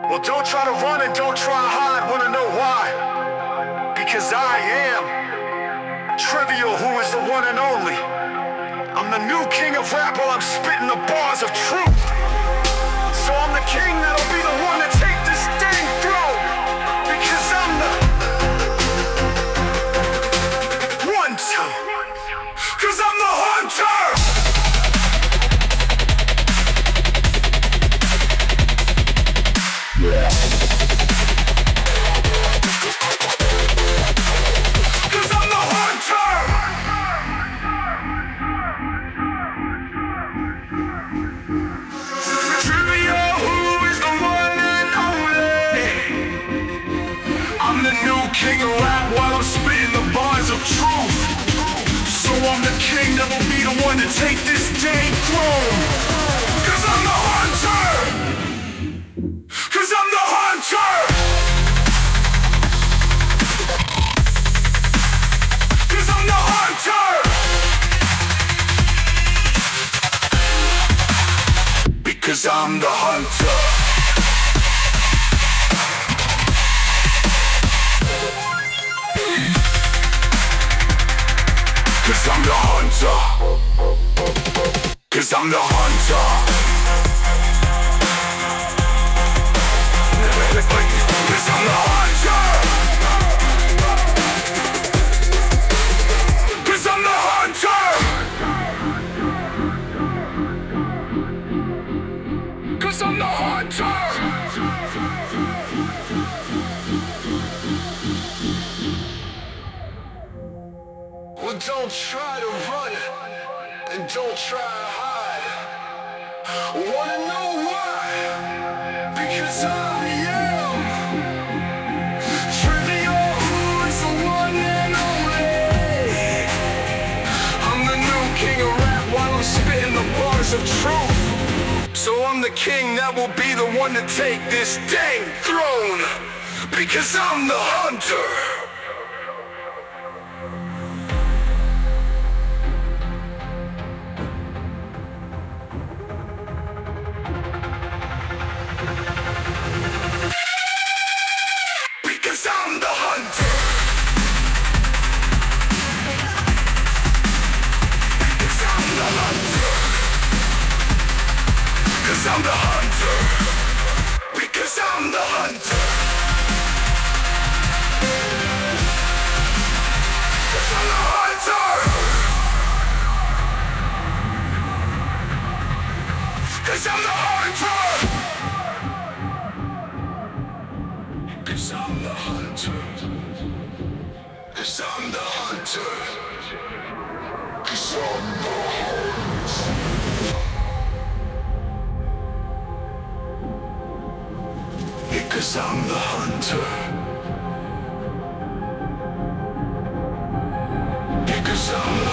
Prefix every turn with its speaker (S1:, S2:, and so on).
S1: Well, don't try to run and don't try to hide. Wanna know why? Because I am Trivial, who is the one and only. I'm the new king of rap while I'm spitting the bars of truth. So I'm the king that'll be the one to take this dang throne. Because I'm the one, two. Cause I'm the hunter. King of rap while I'm spitting the bars of truth. So I'm the king that will be the one to take this dang throne. Cause I'm the hunter. Cause I'm the hunter. Cause I'm the hunter. Because I'm the hunter. Cause I'm the hunter. Cause I'm the hunter. Cause I'm the hunter. Cause I'm the hunter. Cause I'm the hunter. Well, don't try to run, and don't try to hide. Wanna know why? Because I am Trivial, who is the one and only. I'm the new king of rap while I'm spitting the bars of truth. So I'm the king that will be the one to take this dang throne. Because I'm the hunter. Because I'm the hunter. Because I'm the hunter. Because I'm the hunter. Because I'm the hunter. Because I'm the hunter. Because I'm the hunter. Cause I'm the hunter. Cause I'm the hunter. Cause I'm the hunter. Because I'm the hunter. Because I'm